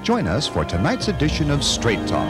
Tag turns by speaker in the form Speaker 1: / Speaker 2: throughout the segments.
Speaker 1: Join us for tonight's edition of Straight Talk.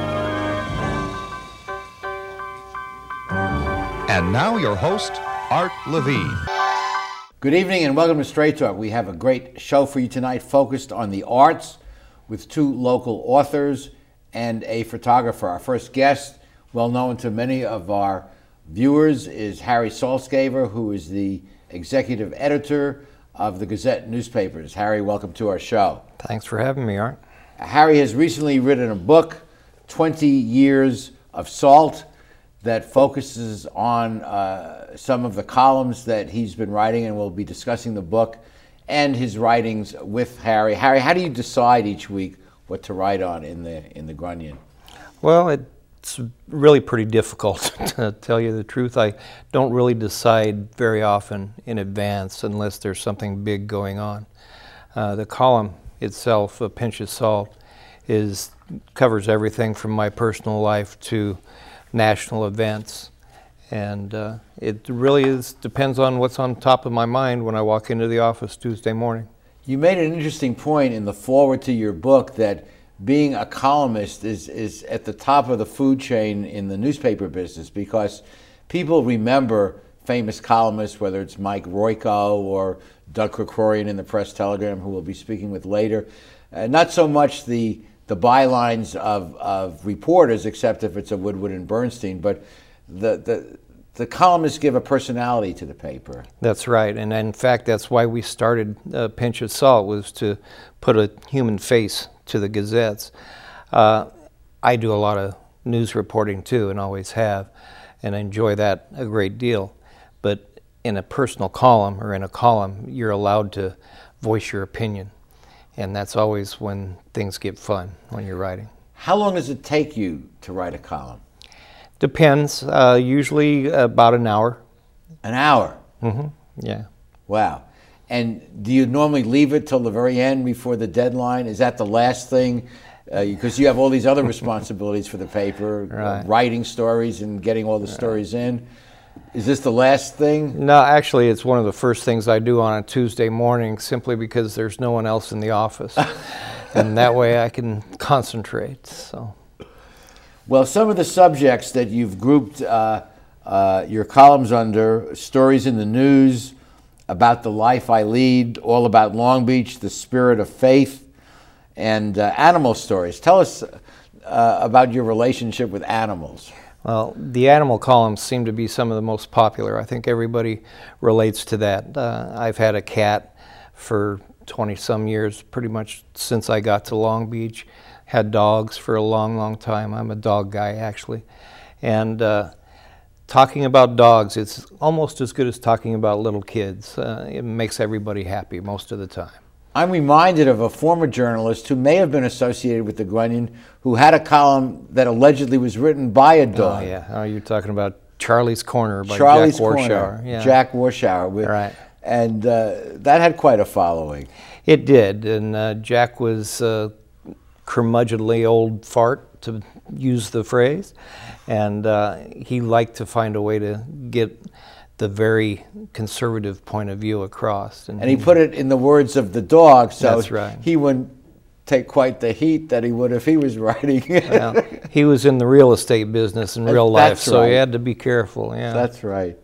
Speaker 1: And now your host, Art Levine.
Speaker 2: Good evening and welcome to Straight Talk. We have a great show for you tonight focused on the arts with two local authors and a photographer. Our first guest, well known to many of our viewers, is Harry Saltzgaver, who is the executive editor of the Gazette newspapers. Harry, welcome to our show.
Speaker 3: Thanks for having me, Art.
Speaker 2: Harry has recently written a book, 20 Years of Salt, that focuses on some of the columns that he's been writing, and we'll be discussing the book and his writings with Harry. Harry, how do you decide each week what to write on in the Grunion?
Speaker 3: Well, it's really pretty difficult, to tell you the truth. I don't really decide very often in advance unless there's something big going on. The column itself, A Pinch of Salt, covers everything from my personal life to national events, and it really depends on what's on top of my mind when I walk into the office Tuesday morning.
Speaker 2: You made an interesting point in the foreword to your book that being a columnist is at the top of the food chain in the newspaper business, because people remember famous columnists, whether it's Mike Royko or Doug Krikorian in the Press Telegram, who we'll be speaking with later. Not so much the bylines of reporters, except if it's a Woodward and Bernstein, but the columnists give a personality to the paper.
Speaker 3: That's right, and in fact, that's why we started Pinch of Salt, was to put a human face to the Gazettes. I do a lot of news reporting too, and always have, and I enjoy that a great deal. But in a personal column, or in a column, you're allowed to voice your opinion. And that's always when things get fun, when you're writing.
Speaker 2: How long does it take you to write a column?
Speaker 3: Depends. Usually about an hour.
Speaker 2: An hour?
Speaker 3: Mm-hmm. Yeah.
Speaker 2: Wow. And do you normally leave it till the very end before the deadline? Is that the last thing? Because you have all these other responsibilities for the paper,
Speaker 3: right.
Speaker 2: Writing stories and getting all the stories in. Is this the last thing?
Speaker 3: No, actually, it's one of the first things I do on a Tuesday morning, simply because there's no one else in the office. And that way I can concentrate. So,
Speaker 2: well, some of the subjects that you've grouped your columns under: stories in the news, about the life I lead, all about Long Beach, the spirit of faith, and animal stories. Tell us about your relationship with animals.
Speaker 3: Well, the animal columns seem to be some of the most popular. I think everybody relates to that. I've had a cat for 20-some years, pretty much since I got to Long Beach. Had dogs for a long, long time. I'm a dog guy, actually. And talking about dogs, it's almost as good as talking about little kids. It makes everybody happy most of the time.
Speaker 2: I'm reminded of a former journalist who may have been associated with the Grunion, who had a column that allegedly was written by a dog.
Speaker 3: Oh, yeah. Oh, you're talking about Charlie's Corner by
Speaker 2: Charlie's
Speaker 3: Jack Warshauer.
Speaker 2: Corner,
Speaker 3: Yeah.
Speaker 2: Jack Warshauer.
Speaker 3: Right.
Speaker 2: And that had quite a following.
Speaker 3: It did, and Jack was a curmudgeonly old fart, to use the phrase, and he liked to find a way to get the very conservative point of view across.
Speaker 2: And he put it in the words of the dog, so
Speaker 3: that's right.
Speaker 2: He wouldn't take quite the heat that he would if he was writing.
Speaker 3: Well, he was in the real estate business in real life, so
Speaker 2: right.
Speaker 3: He had to be careful. Yeah,
Speaker 2: that's right.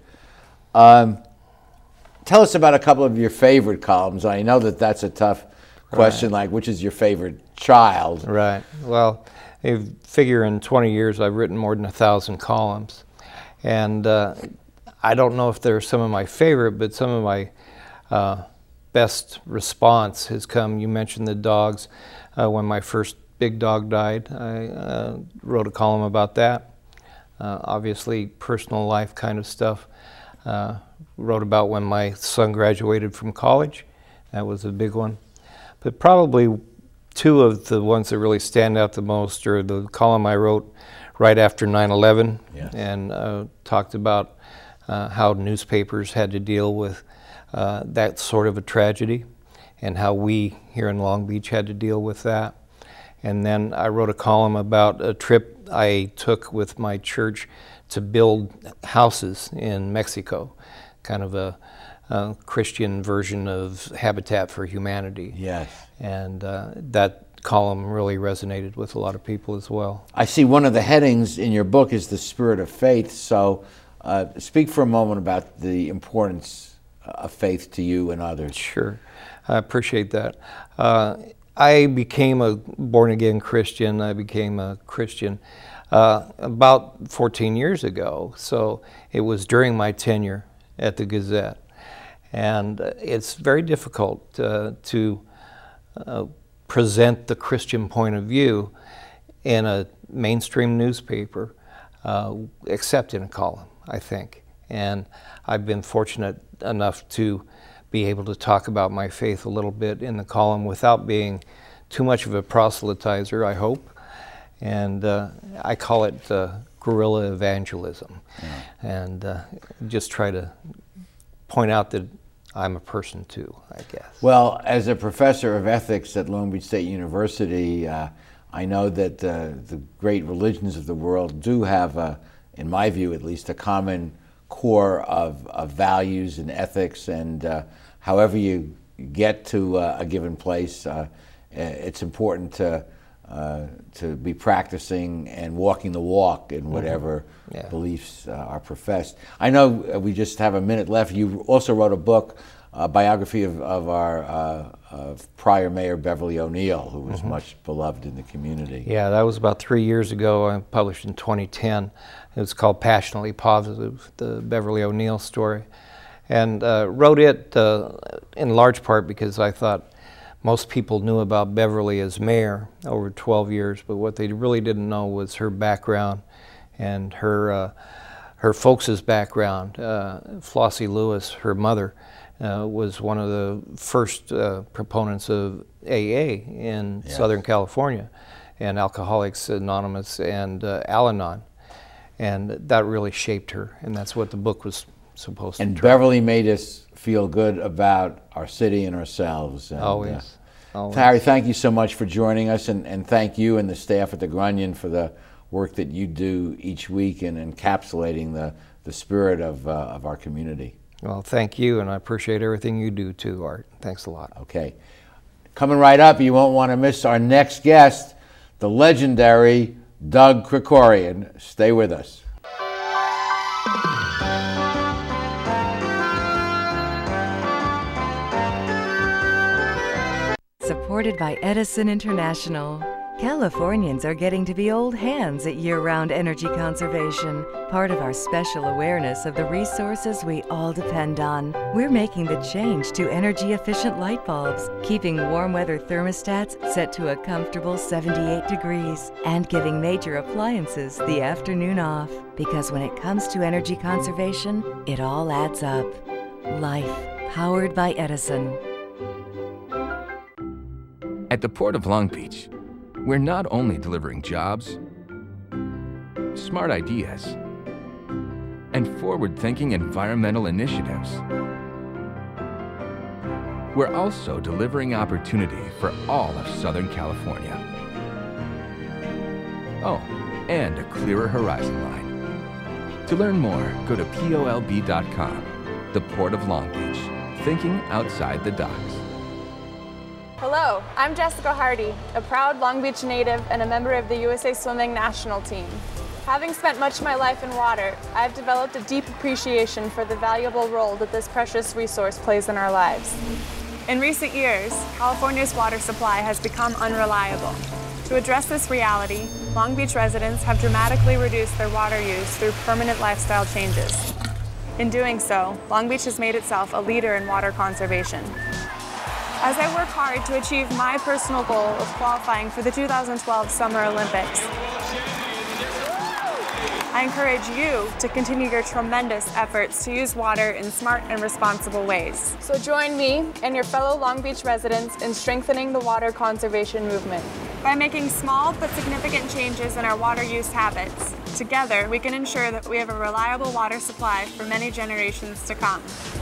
Speaker 2: Tell us about a couple of your favorite columns. I know that that's a tough question,
Speaker 3: right.
Speaker 2: Like which is your favorite child?
Speaker 3: Right. Well, I figure in 20 years I've written more than 1,000 columns, and I don't know if they're some of my favorite, but some of my best response has come. You mentioned the dogs. When my first big dog died, I wrote a column about that. Obviously, personal life kind of stuff. Wrote about when my son graduated from college. That was a big one. But probably two of the ones that really stand out the most are the column I wrote right after 9/11,
Speaker 2: yes.
Speaker 3: And talked about how newspapers had to deal with that sort of a tragedy, and how we here in Long Beach had to deal with that. And then I wrote a column about a trip I took with my church to build houses in Mexico, kind of a Christian version of Habitat for Humanity.
Speaker 2: Yes.
Speaker 3: And that column really resonated with a lot of people as well.
Speaker 2: I see one of the headings in your book is the spirit of faith. So speak for a moment about the importance of faith to you and others.
Speaker 3: Sure, I appreciate that. I became a born-again Christian. I became a Christian about 14 years ago. So it was during my tenure at the Gazette. And it's very difficult to present the Christian point of view in a mainstream newspaper, except in a column, I think. And I've been fortunate enough to be able to talk about my faith a little bit in the column without being too much of a proselytizer, I hope. And I call it guerrilla evangelism. And just try to point out that I'm a person too, I guess.
Speaker 2: Well, as a professor of ethics at Long Beach State University, I know that the great religions of the world do have, in my view at least, a common core of values and ethics, and however you get to a given place, it's important to be practicing and walking the walk in whatever beliefs are professed. I know we just have a minute left. You also wrote a book, a biography of our prior mayor, Beverly O'Neill, who was much beloved in the community.
Speaker 3: Yeah, that was about 3 years ago. I published in 2010. It was called Passionately Positive, the Beverly O'Neill story. And wrote it in large part because I thought most people knew about Beverly as mayor over 12 years, but what they really didn't know was her background and her folks' background. Flossie Lewis, her mother, was one of the first proponents of AA in Southern California, and Alcoholics Anonymous and Al-Anon. And that really shaped her, and that's what the book was supposed to
Speaker 2: And
Speaker 3: try.
Speaker 2: Beverly made us feel good about our city and ourselves. And,
Speaker 3: Always. Always.
Speaker 2: Harry, thank you so much for joining us, and thank you and the staff at the Grunion for the work that you do each week in encapsulating the spirit of our community.
Speaker 3: Well, thank you, and I appreciate everything you do too, Art. Thanks a lot.
Speaker 2: Okay. Coming right up, you won't want to miss our next guest, the legendary Doug Krikorian. Stay with us.
Speaker 4: Supported by Edison International. Californians are getting to be old hands at year-round energy conservation, part of our special awareness of the resources we all depend on. We're making the change to energy-efficient light bulbs, keeping warm weather thermostats set to a comfortable 78 degrees, and giving major appliances the afternoon off. Because when it comes to energy conservation, it all adds up. Life, powered by Edison.
Speaker 5: At the Port of Long Beach, we're not only delivering jobs, smart ideas, and forward-thinking environmental initiatives. We're also delivering opportunity for all of Southern California. Oh, and a clearer horizon line. To learn more, go to polb.com. The Port of Long Beach, thinking outside the docks.
Speaker 6: Hello, I'm Jessica Hardy, a proud Long Beach native and a member of the USA Swimming national team. Having spent much of my life in water, I've developed a deep appreciation for the valuable role that this precious resource plays in our lives. In recent years, California's water supply has become unreliable. To address this reality, Long Beach residents have dramatically reduced their water use through permanent lifestyle changes. In doing so, Long Beach has made itself a leader in water conservation. As I work hard to achieve my personal goal of qualifying for the 2012 Summer Olympics, I encourage you to continue your tremendous efforts to use water in smart and responsible ways. So join me and your fellow Long Beach residents in strengthening the water conservation movement. By making small but significant changes in our water use habits, together we can ensure that we have a reliable water supply for many generations to come.